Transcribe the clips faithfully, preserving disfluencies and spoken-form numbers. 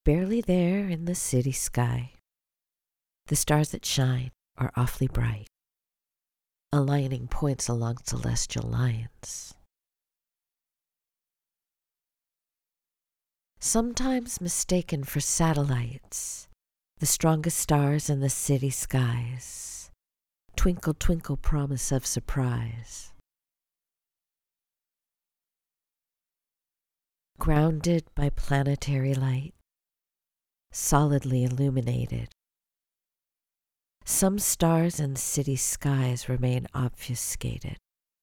barely there in the city sky. The stars that shine are awfully bright, aligning points along celestial lines. Sometimes mistaken for satellites, the strongest stars in the city skies, twinkle, twinkle, promise of surprise. Grounded by planetary light, solidly illuminated, some stars in city skies remain obfuscated.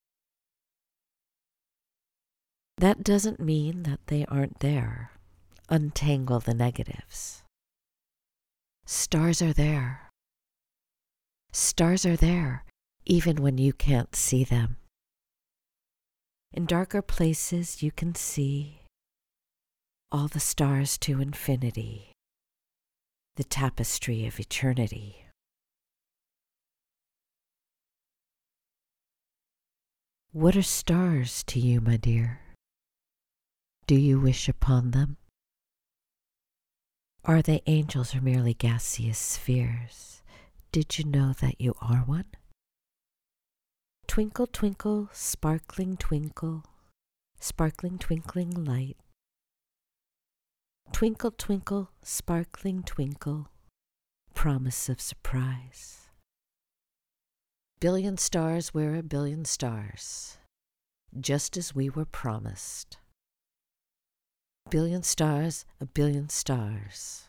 That doesn't mean that they aren't there. Untangle the negatives. Stars are there. Stars are there, even when you can't see them. In darker places you can see all the stars to infinity, the tapestry of eternity. What are stars to you, my dear? Do you wish upon them? Are they angels or merely gaseous spheres? Did you know that you are one? Twinkle, twinkle, sparkling twinkle, sparkling twinkling light. Twinkle, twinkle, sparkling twinkle, promise of surprise. Billion stars, we're a billion stars, just as we were promised. Billion stars, a billion stars.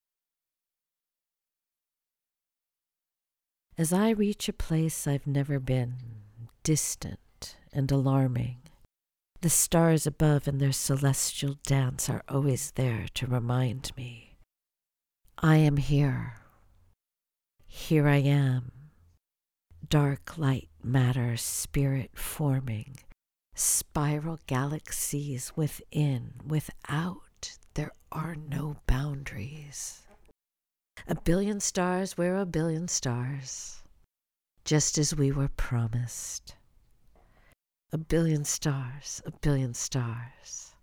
As I reach a place I've never been, distant and alarming, the stars above in their celestial dance are always there to remind me. I am here. Here I am. Dark light, matter, spirit forming. Spiral galaxies within, without, there are no boundaries. A billion stars, we're a billion stars, just as we were promised. A billion stars, a billion stars.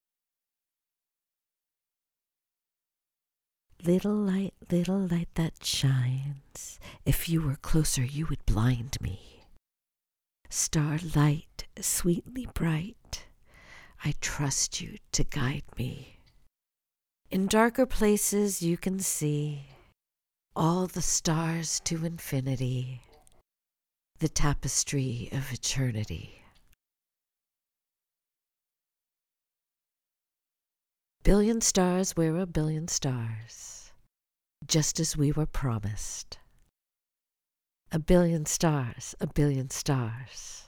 Little light, little light that shines, if you were closer you would blind me. Starlight, sweetly bright, I trust you to guide me. In darker places you can see all the stars to infinity, the tapestry of eternity. Billion stars, we're a billion stars, just as we were promised. A billion stars, a billion stars.